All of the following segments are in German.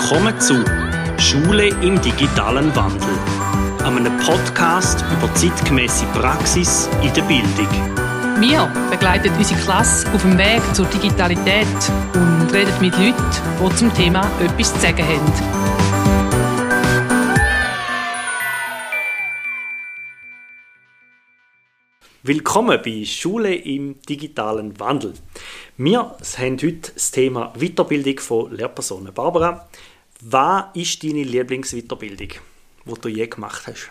Willkommen zu Schule im digitalen Wandel, einem Podcast über zeitgemäße Praxis in der Bildung. Wir begleiten unsere Klasse auf dem Weg zur Digitalität und reden mit Leuten, die zum Thema etwas zu sagen haben. Willkommen bei Schule im digitalen Wandel. Wir haben heute das Thema Weiterbildung von Lehrpersonen. Barbara, was ist deine Lieblingsweiterbildung, die du je gemacht hast?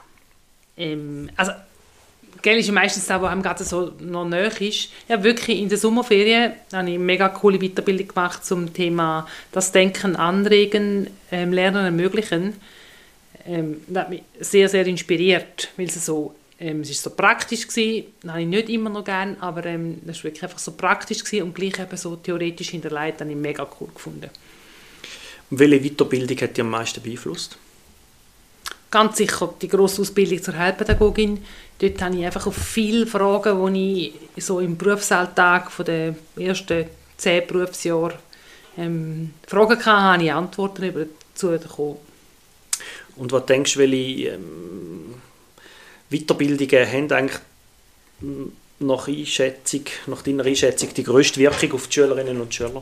Gell ist ja meistens das, was einem gerade so noch näher ist. Ja, wirklich in der Sommerferien habe ich eine mega coole Weiterbildung gemacht zum Thema das Denken anregen, Lernen ermöglichen. Das hat mich sehr, sehr inspiriert, weil es war so praktisch gewesen. Das habe ich nicht immer noch gerne, aber das war wirklich einfach so praktisch gewesen und gleich eben so theoretisch hinterlegt, habe ich mega cool gefunden. Und welche Weiterbildung hat dich am meisten beeinflusst? Ganz sicher die grosse Ausbildung zur Heilpädagogin. Dort habe ich einfach auf viele Fragen, die ich so im Berufsalltag von den ersten 10 Berufsjahren Fragen hatte, habe ich Antworten dazu bekommen. Und was denkst du, welche Weiterbildungen haben eigentlich nach deiner Einschätzung die grösste Wirkung auf die Schülerinnen und Schüler?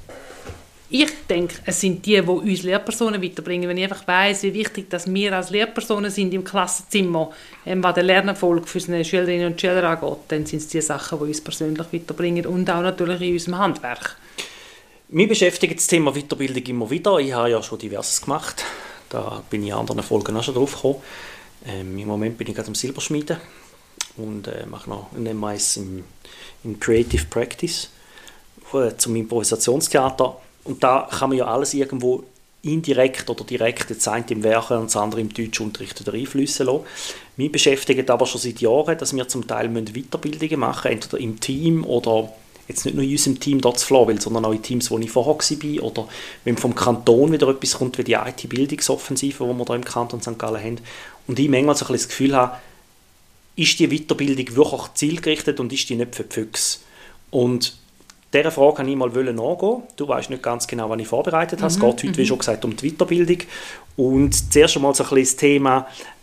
Ich denke, es sind die uns Lehrpersonen weiterbringen. Wenn ich einfach weiss, wie wichtig dass wir als Lehrpersonen sind im Klassenzimmer, was den Lernerfolg für unsere Schülerinnen und Schüler angeht, dann sind es die Sachen, die uns persönlich weiterbringen und auch natürlich in unserem Handwerk. Mich beschäftigt das Thema Weiterbildung immer wieder. Ich habe ja schon diverses gemacht. Da bin ich in anderen Folgen auch schon drauf gekommen. Im Moment bin ich gerade am Silberschmieden und mache noch ein MAS in Creative Practice zum Improvisationstheater. Und da kann man ja alles irgendwo indirekt oder direkt, das eine im Werken und das andere im Deutschunterricht einfließen lassen. Mich beschäftigt aber schon seit Jahren, dass wir zum Teil Weiterbildungen machen, entweder im Team oder jetzt nicht nur in unserem Team dort zu Flawil, sondern auch in Teams, wo ich vorher war, oder wenn vom Kanton wieder etwas kommt, wie die IT-Bildungsoffensive, die wir hier im Kanton St. Gallen haben. Und ich manchmal so ein bisschen das Gefühl habe, ist die Weiterbildung wirklich zielgerichtet und ist die nicht für die Füchse? Und dieser Frage wollte ich mal nachgehen. Du weißt nicht ganz genau, was ich vorbereitet habe. Es geht heute, wie schon gesagt, um die Weiterbildung. Und zuerst einmal so ein bisschen das Thema,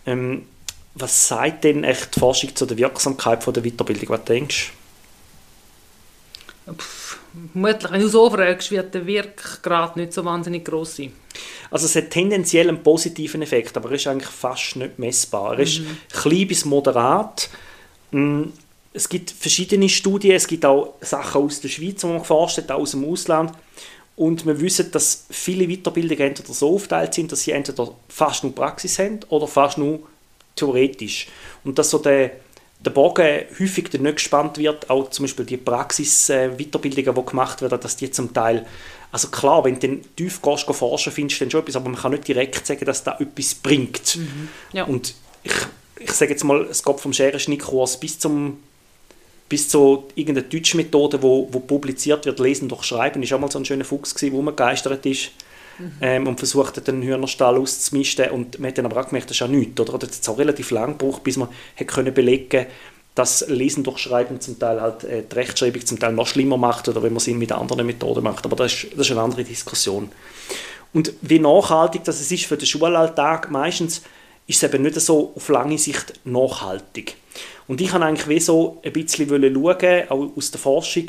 was sagt denn echt die Forschung zu der Wirksamkeit von der Weiterbildung? Was denkst du? Vermutlich, wenn du so fragst, wird der Wirkgrad nicht so wahnsinnig gross sein. Also es hat tendenziell einen positiven Effekt, aber er ist eigentlich fast nicht messbar. Er ist klein bis moderat. Es gibt verschiedene Studien, es gibt auch Sachen aus der Schweiz, die man geforscht hat, auch aus dem Ausland. Und wir wissen, dass viele Weiterbildungen entweder so aufgeteilt sind, dass sie entweder fast nur Praxis haben oder fast nur theoretisch. Und dass so der Bogen häufig nicht gespannt wird, auch zum Beispiel die Praxis-Weiterbildungen, die gemacht werden, dass die zum Teil, also klar, wenn du dann tief gehst, forschen, findest du dann schon etwas, aber man kann nicht direkt sagen, dass das etwas bringt. Ja. Und ich sage jetzt mal, es geht vom Scherenschnittkurs bis zu irgendeiner Deutschmethode, wo publiziert wird, lesen durch Schreiben, ist auch mal so ein schöner Fuchs gewesen, wo man begeistert ist und versucht hat, den Hühnerstall auszumisten, und man hat dann aber auch gemerkt, das ist ja nichts, oder? Das hat es auch relativ lang gebraucht, bis man können belegen, dass Lesen durch Schreiben zum Teil halt die Rechtschreibung zum Teil noch schlimmer macht, oder wenn man es mit anderen Methoden macht, aber das ist eine andere Diskussion. Und wie nachhaltig das ist für den Schulalltag, meistens ist es eben nicht so auf lange Sicht nachhaltig. Und ich wollte eigentlich wie so ein bisschen schauen, auch aus der Forschung,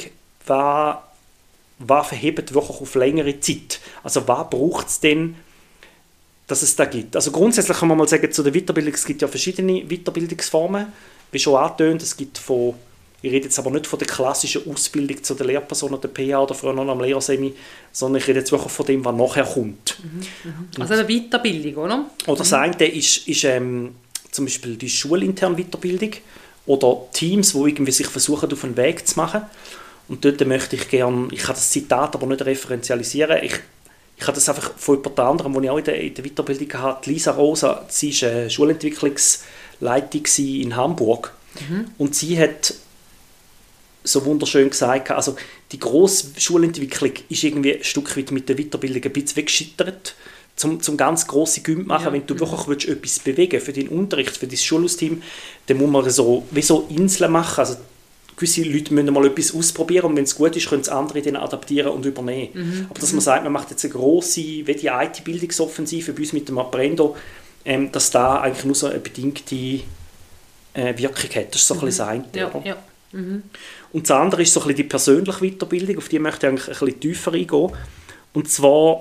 was verhebt wirklich auf längere Zeit? Also was braucht es denn, dass es da gibt? Also grundsätzlich kann man mal sagen, zu der Weiterbildung, es gibt ja verschiedene Weiterbildungsformen, wie schon angetönt, es gibt ich rede jetzt aber nicht von der klassischen Ausbildung zu der Lehrperson oder der PH oder früher noch am Lehrersemi, sondern ich rede jetzt wirklich von dem, was nachher kommt. Also eine Weiterbildung, oder? Oder das eine ist zum Beispiel die schulinterne Weiterbildung oder Teams, die irgendwie sich versuchen, auf einen Weg zu machen. Und dort möchte ich gerne, ich kann das Zitat aber nicht referenzialisieren, ich habe das einfach von jemand anderem, die ich auch in der Weiterbildung hatte, Lisa Rosa, sie war Schulentwicklungsleitung in Hamburg. Und sie hat so wunderschön gesagt, also die grosse Schulentwicklung ist irgendwie ein Stück weit mit der Weiterbildung ein bisschen weggescheitert, zum ganz grosse Gymp machen. Ja. Wenn du wirklich etwas bewegen willst für deinen Unterricht, für dein Schulhausteam, dann muss man so Inseln machen, also gewisse Leute müssen mal etwas ausprobieren und wenn es gut ist, können es andere dann adaptieren und übernehmen. Aber dass man sagt, man macht jetzt eine grosse, wie die IT-Bildungsoffensive bei uns mit dem Apprendo, dass da eigentlich nur so eine bedingte Wirkung hat. Das ist so ein bisschen das eine. Ja, ja. Und das andere ist so ein bisschen die persönliche Weiterbildung, auf die möchte ich eigentlich ein bisschen tiefer eingehen. Und zwar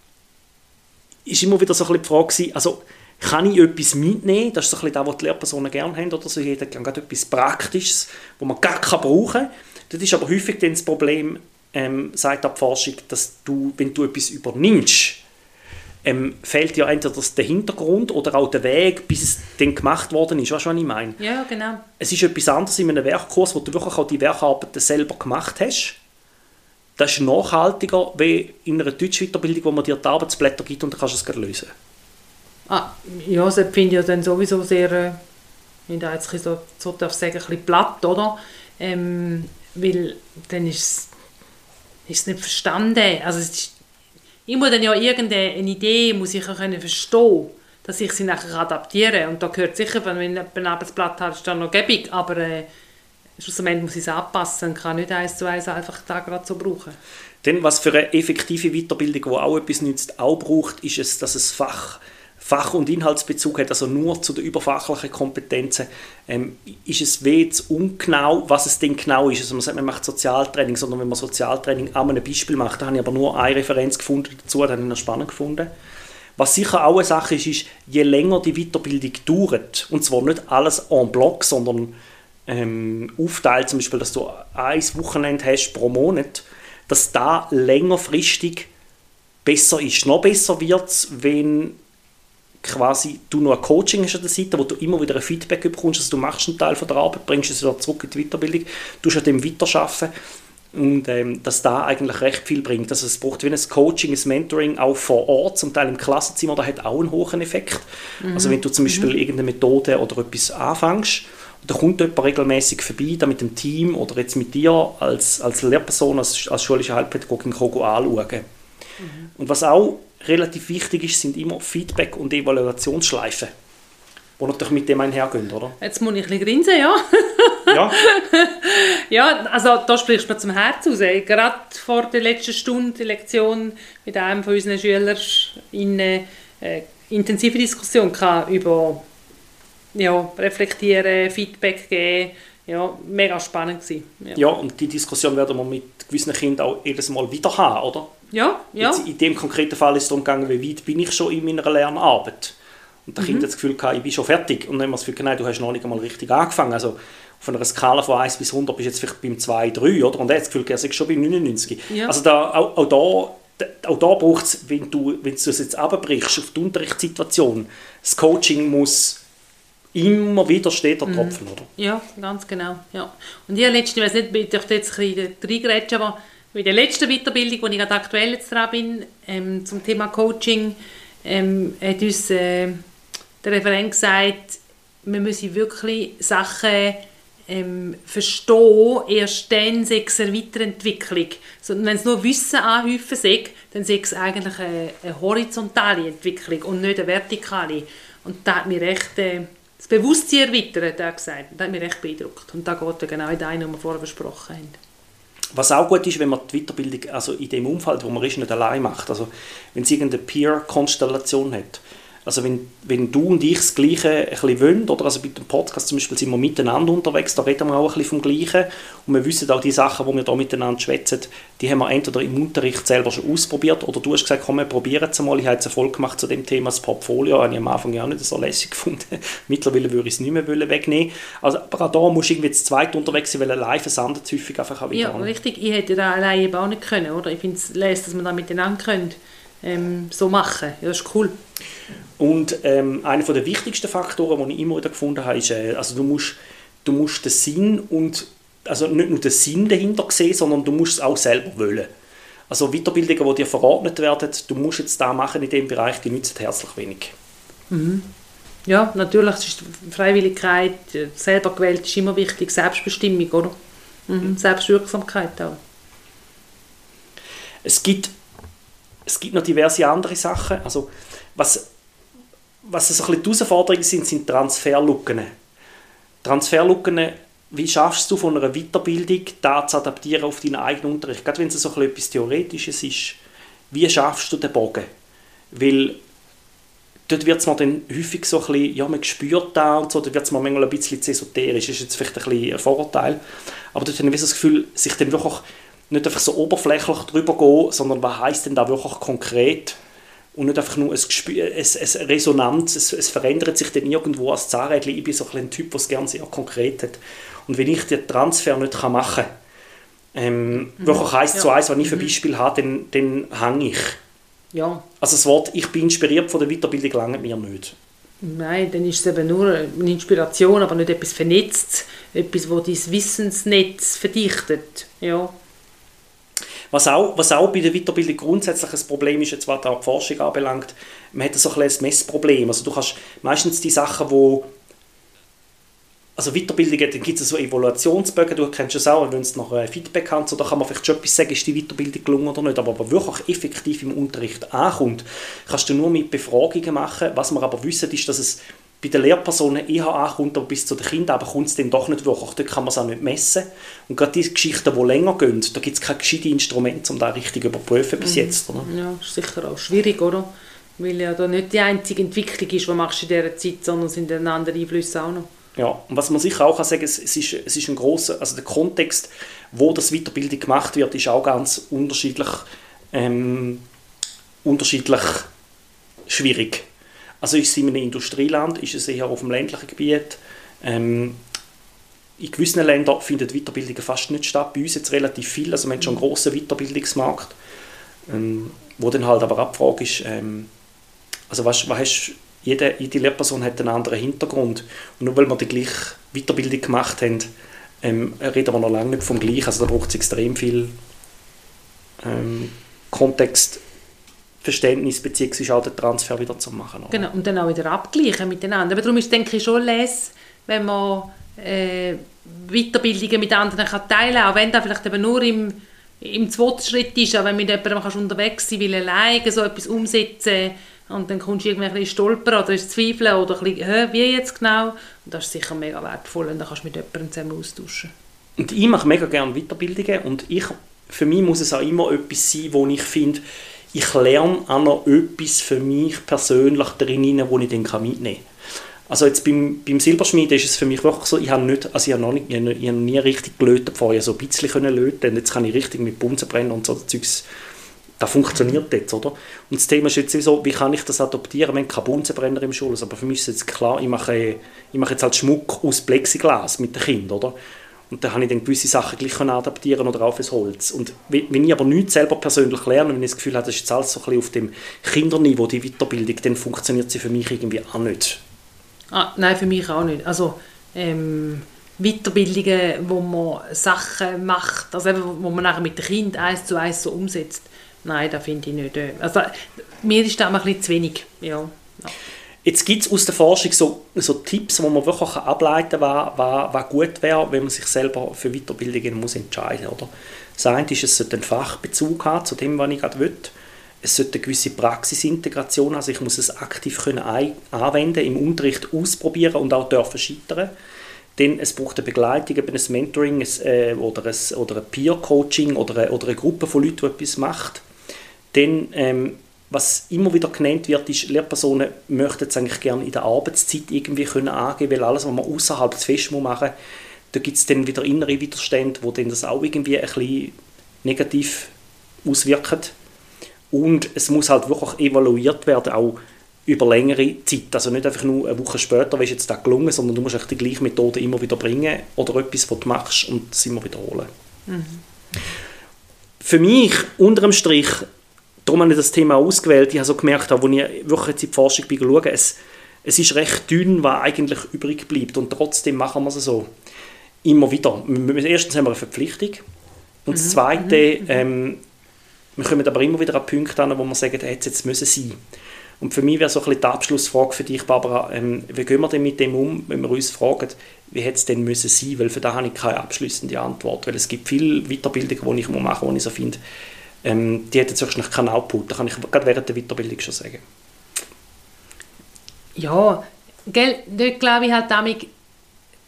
ist immer wieder so ein bisschen die Frage gewesen, also kann ich etwas mitnehmen? Das ist so ein bisschen das, was die Lehrpersonen gerne haben. Oder so. Jeder kann gerade etwas Praktisches, das man gar brauchen kann. Das ist aber häufig dann das Problem, sagt die Forschung, dass du, wenn du etwas übernimmst, fehlt ja entweder der Hintergrund oder auch der Weg, bis es dann gemacht worden ist. Weißt du, was ich meine? Ja, genau. Es ist etwas anderes in einem Werkkurs, wo du wirklich auch die Werkarbeiten selber gemacht hast. Das ist nachhaltiger, wie in einer Deutsch-Weiterbildung, wo man dir die Arbeitsblätter gibt und dann kannst du es gerade lösen. Ja, das finde ich ja dann sowieso sehr, wenn ich jetzt so darf sagen, ein bisschen platt, oder? Weil dann ist es nicht verstanden. Also ich muss dann ja irgendeine Idee muss ich auch verstehen, dass ich sie nachher adaptieren kann. Und da gehört sicher, wenn ich ein Arbeitsblatt habe, ist dann noch gäbig, aber schlussendlich muss ich es anpassen, kann nicht 1:1 einfach da gerade so brauchen. Denn was für eine effektive Weiterbildung, die auch etwas nützt, auch braucht, ist es, dass es Fach- und Inhaltsbezug hat, also nur zu den überfachlichen Kompetenzen, ist es weh zu ungenau, was es denn genau ist. Also man sagt, man macht Sozialtraining, sondern wenn man Sozialtraining an einem Beispiel macht, da habe ich aber nur eine Referenz gefunden dazu, das habe ich noch spannend gefunden. Was sicher auch eine Sache ist, je länger die Weiterbildung dauert, und zwar nicht alles en bloc, sondern aufteilt, zum Beispiel, dass du ein Wochenende hast pro Monat, dass da längerfristig besser ist. Noch besser wird es, wenn quasi du noch ein Coaching hast an der Seite, wo du immer wieder ein Feedback bekommst, also du machst einen Teil von der Arbeit, bringst es wieder zurück in die Weiterbildung, du an dem weiterarbeiten und dass da eigentlich recht viel bringt. Also es braucht wie ein Coaching, ein Mentoring auch vor Ort, zum Teil im Klassenzimmer, da hat auch einen hohen Effekt. Also wenn du zum Beispiel irgendeine Methode oder etwas anfängst, da kommt jemand regelmäßig vorbei, da mit dem Team oder jetzt mit dir als Lehrperson, als schulische Heilpädagogin anschauen. Und was auch relativ wichtig ist, sind immer Feedback- und Evaluationsschleifen, die natürlich mit dem einhergehen, oder? Jetzt muss ich ein bisschen grinsen, ja. Ja. Ja, also da sprichst du mir zum Herz raus. Gerade vor der letzten Stunde, die Lektion mit einem von unseren Schülern in eine intensive Diskussion über reflektieren, Feedback geben. Ja, mega spannend gewesen. Ja, und die Diskussion werden wir mit gewissen Kindern auch jedes Mal wieder haben, oder? Ja. Jetzt in dem konkreten Fall ist es darum gegangen, wie weit bin ich schon in meiner Lernarbeit. Und der Kind hat das Gefühl gehabt, ich bin schon fertig. Und dann haben wir das Gefühl, nein, du hast noch nicht einmal richtig angefangen. Also auf einer Skala von 1 bis 100 bist du jetzt vielleicht beim 2, 3, oder? Und er hat das Gefühl, er ist schon beim 99. Ja. Also auch da braucht es, wenn du es jetzt runterbrichst auf die Unterrichtssituation, das Coaching muss immer wieder steht der Tropfen, oder? Ja, ganz genau. Ja. Und ich weiß nicht, ich darf jetzt ein bisschen reingrätschen, aber in der letzten Weiterbildung, wo ich gerade aktuell jetzt dran bin, zum Thema Coaching, hat uns der Referent gesagt, wir müssen wirklich Sachen verstehen, erst dann sei es eine Weiterentwicklung. So, wenn es nur Wissen anhäufen sei, dann sei es eigentlich eine horizontale Entwicklung und nicht eine vertikale. Und da hat mich recht das Bewusstsein erweitert, hat er gesagt. Das hat mich recht beeindruckt. Und da geht genau in den, was wir vorher besprochen haben. Was auch gut ist, wenn man die Weiterbildung also in dem Umfeld, wo man ist, nicht allein macht. Also wenn es irgendeine Peer-Konstellation hat. Also wenn du und ich das Gleiche ein bisschen wollen, oder also bei dem Podcast zum Beispiel sind wir miteinander unterwegs, da reden wir auch ein bisschen vom Gleichen und wir wissen auch die Sachen, die wir da miteinander schwätzen, die haben wir entweder im Unterricht selber schon ausprobiert oder du hast gesagt, komm, wir probieren es mal, ich habe jetzt eine Folge gemacht zu dem Thema, das Portfolio, habe ich am Anfang ja auch nicht so lässig gefunden, mittlerweile würde ich es nicht mehr wegnehmen, also, aber auch da musst du irgendwie zu zweit unterwegs sein, weil live sandet es häufig einfach auch wieder. Ja, richtig, ich hätte da alleine eben auch nicht können, oder? Ich finde es lässig, dass wir da miteinander können. So machen. Ja, das ist cool. Und einer der wichtigsten Faktoren, die ich immer wieder gefunden habe, ist, also du musst den Sinn und also nicht nur den Sinn dahinter sehen, sondern du musst es auch selber wollen. Also Weiterbildungen, die dir verordnet werden, du musst jetzt da machen in diesem Bereich, die nützen herzlich wenig. Mhm. Ja, natürlich ist Freiwilligkeit, selber gewählt, ist immer wichtig, Selbstbestimmung, oder? Selbstwirksamkeit auch. Es gibt noch diverse andere Sachen. Also, was so ein bisschen die Herausforderungen sind Transferlücken. Transferlücken wie schaffst du von einer Weiterbildung, das zu adaptieren auf deinen eigenen Unterricht? Gerade wenn es so etwas Theoretisches ist, wie schaffst du den Bogen? Weil dort wird es mir dann häufig so ein bisschen, ja, man spürt das und so, dort wird es mir manchmal ein bisschen zu esoterisch, das ist jetzt vielleicht ein bisschen ein Vorurteil, aber dort habe ich das Gefühl, sich dann wirklich nicht einfach so oberflächlich drüber gehen, sondern was heisst denn da wirklich konkret und nicht einfach nur eine Resonanz, es verändert sich dann irgendwo als Zahnrädchen. Ich bin so ein Typ, der es gerne sehr konkret hat. Und wenn ich den Transfer nicht machen kann, wirklich 1:1, wenn ich für Beispiel habe, dann hänge ich. Ja. Also das Wort «ich bin inspiriert von der Weiterbildung» langt mir nicht. Nein, dann ist es eben nur eine Inspiration, aber nicht etwas Vernetztes, etwas, das dein Wissensnetz verdichtet. Ja. Was auch bei der Weiterbildung grundsätzlich ein Problem ist, jetzt, was auch die Forschung anbelangt, man hat so ein Messproblem. Also du kannst meistens die Sachen, also Weiterbildungen, dann gibt es so Evaluationsbögen, du kennst es auch, wenn es nach Feedback haben, so, da kann man vielleicht schon etwas sagen, ist die Weiterbildung gelungen oder nicht, aber wirklich effektiv im Unterricht ankommt, kannst du nur mit Befragungen machen. Was wir aber wissen, ist, dass es bei den Lehrpersonen eher ankommt, aber bis zu den Kindern aber kommt es dann doch nicht wirklich. Dort kann man es auch nicht messen. Und gerade diese Geschichten, die länger gehen, da gibt es keine gescheiten Instrumente, um das richtig zu überprüfen bis jetzt. Oder? Ja, ist sicher auch schwierig, oder? Weil ja da nicht die einzige Entwicklung ist, die du machst in dieser Zeit, sondern es sind dann andere Einflüsse auch noch. Ja, und was man sicher auch sagen kann, es ist ein grosser, also der Kontext, wo das Weiterbildung gemacht wird, ist auch ganz unterschiedlich schwierig. Also ist es in einem Industrieland, ist es eher auf dem ländlichen Gebiet. In gewissen Ländern findet Weiterbildungen fast nicht statt, bei uns jetzt relativ viel, also wir haben schon einen grossen Weiterbildungsmarkt, wo dann halt aber Abfrage ist, also was hast jede Lehrperson hat einen anderen Hintergrund. Und nur weil wir die gleiche Weiterbildung gemacht haben, reden wir noch lange nicht vom Gleichen. Also da braucht es extrem viel Kontextverständnis, beziehungsweise auch den Transfer wieder zu machen. Oder? Genau, und dann auch wieder abgleichen miteinander. Aber darum ist, denke ich, schon les, wenn man Weiterbildungen mit anderen teilen kann, auch wenn das vielleicht eben nur im zweiten Schritt ist, auch wenn mit jemandem unterwegs sein will, alleine so etwas umsetzen und dann kommst du irgendwie ein bisschen stolpern oder zweifeln oder ein bisschen, wie jetzt genau? Und das ist sicher mega wertvoll und dann kannst du mit jemandem zusammen austauschen. Und ich mache mega gerne Weiterbildungen und für mich muss es auch immer etwas sein, wo ich finde, ich lerne auch noch etwas für mich persönlich drin, das ich dann mitnehmen kann. Also jetzt beim Silberschmieden ist es für mich wirklich so, ich habe nie richtig gelötet vorher, so ein bisschen löten und jetzt kann ich richtig mit Bunsenbrenner und so Zeugs. Das funktioniert jetzt, oder? Und das Thema ist jetzt so, wie kann ich das adoptieren? Wir haben keine Bunsenbrenner im Schulhaus, aber für mich ist jetzt klar, ich mache jetzt halt Schmuck aus Plexiglas mit den Kindern, oder? Und dann kann ich dann gewisse Sachen gleich adaptieren oder auch fürs Holz. Und wenn ich aber nichts selber persönlich lerne, wenn ich das Gefühl habe, das ist jetzt alles so ein bisschen auf dem Kinderniveau, die Weiterbildung, dann funktioniert sie für mich irgendwie auch nicht. Nein, für mich auch nicht. Also Weiterbildungen, wo man Sachen macht, also eben, wo man nachher mit den Kindern 1:1 so umsetzt, nein, das finde ich nicht. Also, mir ist das ein bisschen zu wenig. Ja. Jetzt gibt es aus der Forschung so Tipps, wo man wirklich ableiten kann, was gut wäre, wenn man sich selber für Weiterbildungen muss entscheiden muss. Das eine ist, es sollte einen Fachbezug haben zu dem, was ich gerade will. Es sollte eine gewisse Praxisintegration, also ich muss es aktiv anwenden, im Unterricht ausprobieren und auch dürfen scheitern. Dann es braucht eine Begleitung, ein Mentoring oder ein Peer-Coaching oder eine Gruppe von Leuten, die etwas macht. Dann, was immer wieder genannt wird, ist, Lehrpersonen möchten es eigentlich gerne in der Arbeitszeit irgendwie angeben, weil alles, was man außerhalb des Fest machen muss, da gibt es dann wieder innere Widerstände, die dann das auch irgendwie ein bisschen negativ auswirken. Und es muss halt wirklich evaluiert werden, auch über längere Zeit. Also nicht einfach nur eine Woche später, ist jetzt das gelungen, sondern du musst die gleiche Methode immer wieder bringen oder etwas, was du machst und es immer wiederholen. Mhm. Für mich, unter dem Strich, darum habe ich das Thema ausgewählt, ich habe so gemerkt, als ich wirklich jetzt in die Forschung schaue, es ist recht dünn, was eigentlich übrig bleibt und trotzdem machen wir es so. Immer wieder. Erstens haben wir eine Verpflichtung und das Zweite, wir kommen aber immer wieder an Punkte an, wo wir sagen, jetzt müssen sein. Und für mich wäre so ein bisschen die Abschlussfrage für dich, Barbara, wie gehen wir denn mit dem um, wenn wir uns fragen, wie hätte es denn müssen sein? Weil für das habe ich keine abschließende Antwort, weil es gibt viele Weiterbildungen, die ich machen muss, die ich so finde, die hätten jetzt wahrscheinlich keinen Output. Das kann ich gerade während der Weiterbildung schon sagen. Ja, dort glaube ich halt damit,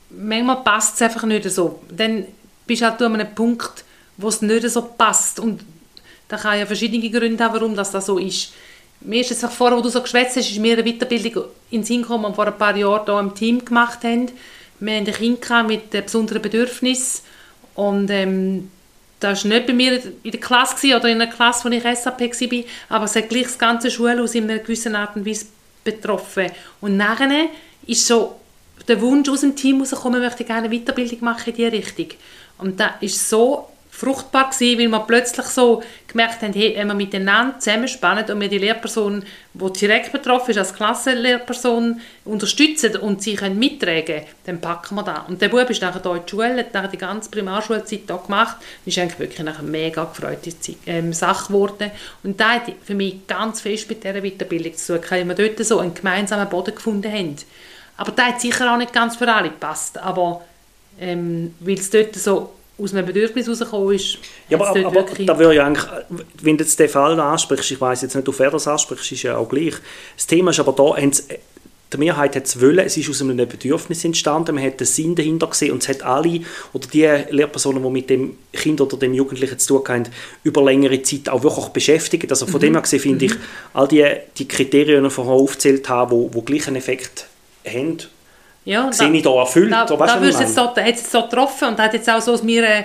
manchmal passt es einfach nicht so. Dann bist du halt an einem Punkt, wo es nicht so passt. Und da kann ja verschiedene Gründe haben, warum das so ist. Mir ist jetzt vorher, wo du so geschwätzt hast, ist mir eine Weiterbildung in den Sinn gekommen, die wir vor ein paar Jahren hier im Team gemacht haben. Wir hatten ein Kind mit besonderen Bedürfnissen und das war nicht bei mir in der Klasse oder in einer Klasse, wo ich SAP war, aber es hat gleich das ganze Schulhaus in einer gewissen Art und Weise betroffen. Und nachher ist so der Wunsch aus dem Team herausgekommen, möchte ich gerne eine Weiterbildung machen in diese Richtung. Und das war so fruchtbar gewesen, weil wir plötzlich so gemerkt haben, hey, wenn wir miteinander zusammenspannen und wir die Lehrperson, die direkt betroffen ist, als Klassenlehrperson unterstützen und sie können mittragen, dann packen wir das. Und der Bub ist nachher hier in die Schule, hat nachher die ganze Primarschulzeit hier gemacht, das ist eigentlich wirklich eine mega gefreute Sache geworden. Und das hat für mich ganz fest mit dieser Weiterbildung zu tun, weil wir dort so einen gemeinsamen Boden gefunden haben. Aber das hat sicher auch nicht ganz für alle gepasst, aber weil es dort so aus einem Bedürfnis rausgekommen ist. Ja, aber da würde ich eigentlich, wenn du jetzt den Fall ansprichst, ich weiss jetzt nicht, auf wer das ansprichst, ist ja auch gleich. Das Thema ist aber da, die Mehrheit hat es wollen, es ist aus einem Bedürfnis entstanden, man hat den Sinn dahinter gesehen und es hat alle, oder die Lehrpersonen, die mit dem Kind oder dem Jugendlichen zu tun haben, über längere Zeit auch wirklich beschäftigt. Also von dem her gesehen finde ich, all die Kriterien, die ich vorher aufgezählt habe, die gleichen Effekt haben, ja, sehe ich da erfüllt. Da hat es jetzt so getroffen und hat jetzt auch so aus mir,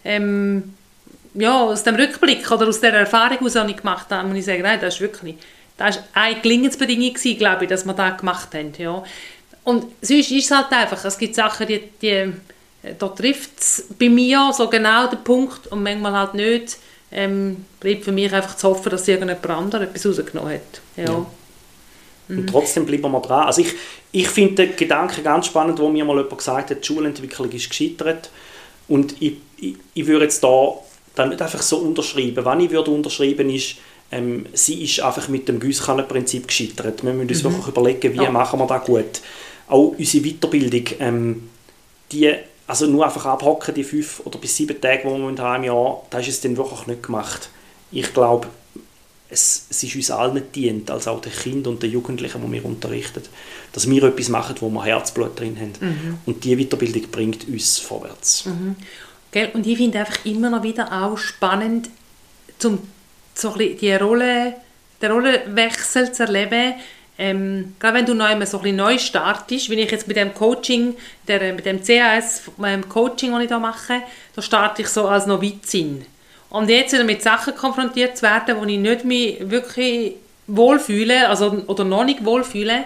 aus dem Rückblick oder aus der Erfahrung, die ich gemacht habe, muss ich sagen, nein, das ist eine Gelingensbedingung gewesen, glaube ich, dass wir das gemacht haben. Ja. Und sonst ist es halt einfach, es gibt Sachen, da trifft es bei mir so genau den Punkt und manchmal halt nicht. Bleibt für mich einfach zu hoffen, dass irgendjemand anderes etwas rausgenommen hat. Ja. Und trotzdem bleiben wir dran. Also ich finde den Gedanken ganz spannend, wo mir mal jemand gesagt hat, die Schulentwicklung ist gescheitert. Und ich würde jetzt da nicht einfach so unterschreiben. Was ich würde unterschreiben ist, sie ist einfach mit dem Giesskannenprinzip gescheitert. Wir müssen uns wirklich überlegen, wie machen wir das gut. Auch unsere Weiterbildung, also nur einfach abhocken, die 5 oder bis 7 Tage, die wir haben im Jahr, da ist es dann wirklich nicht gemacht. Ich glaube, es ist uns allen dient, als auch den Kindern und den Jugendlichen, die wir unterrichten, dass wir etwas machen, wo wir Herzblut drin haben. Und diese Weiterbildung bringt uns vorwärts. Und ich finde einfach immer noch wieder auch spannend, so ein bisschen den Rollenwechsel zu erleben. Gerade wenn du noch einmal so ein bisschen neu startest, wie ich jetzt mit dem Coaching, mit dem CAS-Coaching, das ich da mache, da starte ich so als Novizin. Und jetzt wieder mit Sachen konfrontiert zu werden, wo ich nicht mich wirklich wohlfühle, oder noch nicht wohlfühle,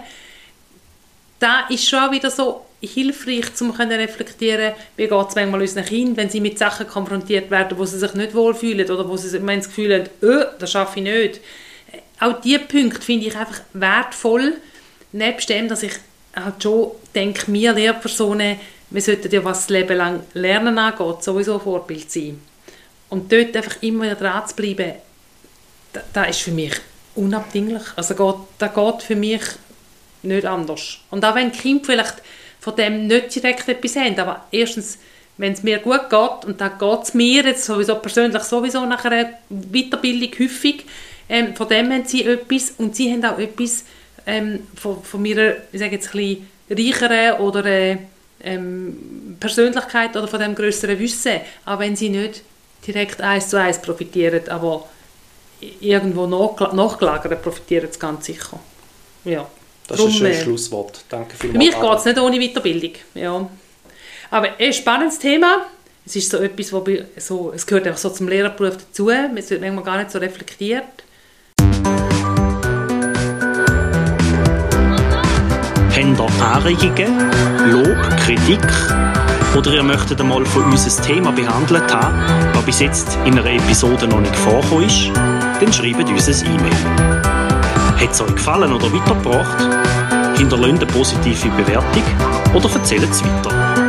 da ist schon wieder so hilfreich, um zu reflektieren, wie geht es manchmal unseren Kindern, wenn sie mit Sachen konfrontiert werden, wo sie sich nicht wohlfühlen oder wo sie das Gefühl haben, das schaffe ich nicht. Auch diese Punkte finde ich einfach wertvoll, nebst dem, dass ich halt schon denke, wir Lehrpersonen, wir sollten ja, was das Leben lang Lernen angeht, sowieso ein Vorbild sein. Und dort einfach immer wieder dran zu bleiben, das ist für mich unabdinglich. Also das geht für mich nicht anders. Und auch wenn die Kinder vielleicht von dem nicht direkt etwas haben, aber erstens, wenn es mir gut geht, und da geht es mir jetzt sowieso persönlich sowieso nach einer Weiterbildung häufig, von dem haben sie etwas und sie haben auch etwas von meiner, ich sage jetzt ein bisschen reicheren oder Persönlichkeit oder von dem grösseren Wissen, auch wenn sie nicht direkt 1:1 profitieren, aber irgendwo nachgelagert profitieren sie ganz sicher. Ja. Das ist ein schönes Schlusswort. Danke vielmals. Für mich geht es nicht ohne Weiterbildung. Ja. Aber ein spannendes Thema. Es ist so etwas, es gehört einfach so zum Lehrerberuf dazu. Es wird manchmal gar nicht so reflektiert. Habt ihr Anregungen, Lob, Kritik oder ihr möchtet einmal von uns ein Thema behandelt haben, das bis jetzt in einer Episode noch nicht vorgekommen ist, dann schreibt uns ein E-Mail. Hat es euch gefallen oder weitergebracht? Hinterlasst eine positive Bewertung oder erzählt es weiter.